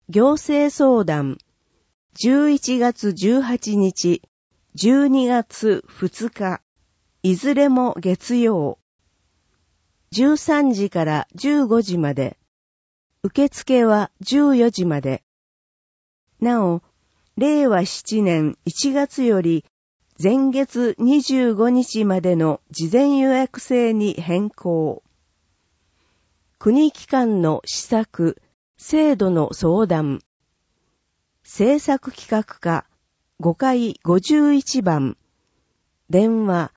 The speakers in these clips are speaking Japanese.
行政相談11月18日、12月2日、いずれも月曜。13時から15時まで。受付は14時まで。なお、令和7年1月より前月25日までの事前予約制に変更。国機関の施策、制度の相談。政策企画課5階51番。電話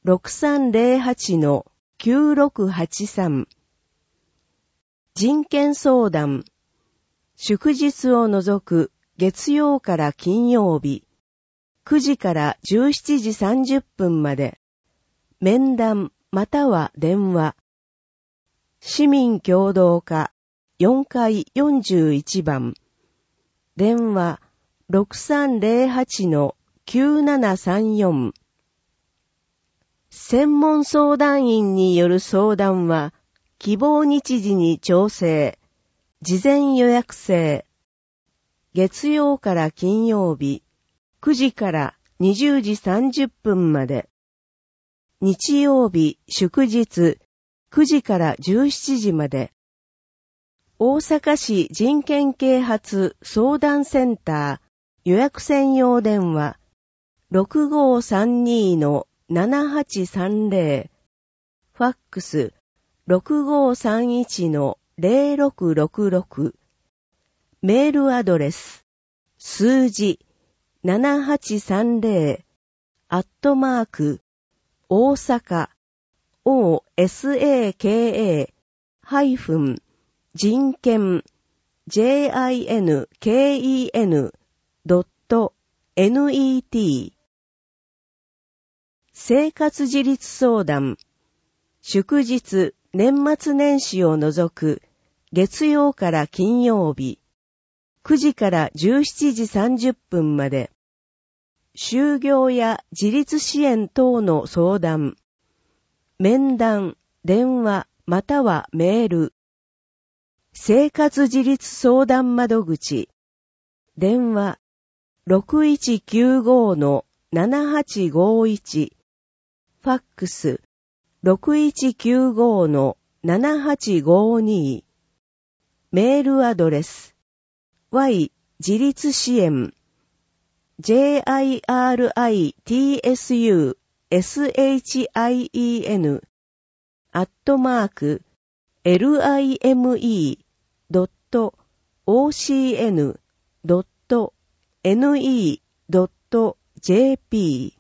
6308-9683。人権相談。祝日を除く月曜から金曜日。9時から17時30分まで。面談または電話。市民協働課4階41番。電話 6308-9734。専門相談員による相談は、希望日時に調整。事前予約制。月曜から金曜日、9時から20時30分まで。日曜日、祝日、9時から17時まで。大阪市人権啓発相談センター予約専用電話 6532-7830 ファックス 6531-0666 メールアドレス数字7830大阪 osaka-人権 jinken.net 生活自立相談祝日年末年始を除く月曜から金曜日9時から17時30分まで就業や自立支援等の相談面談電話またはメール生活自立相談窓口電話 6195-7851 ファックス 6195-7852 メールアドレス y 自立支援 JIRITSUSHIEN.lime.ocn.ne.jp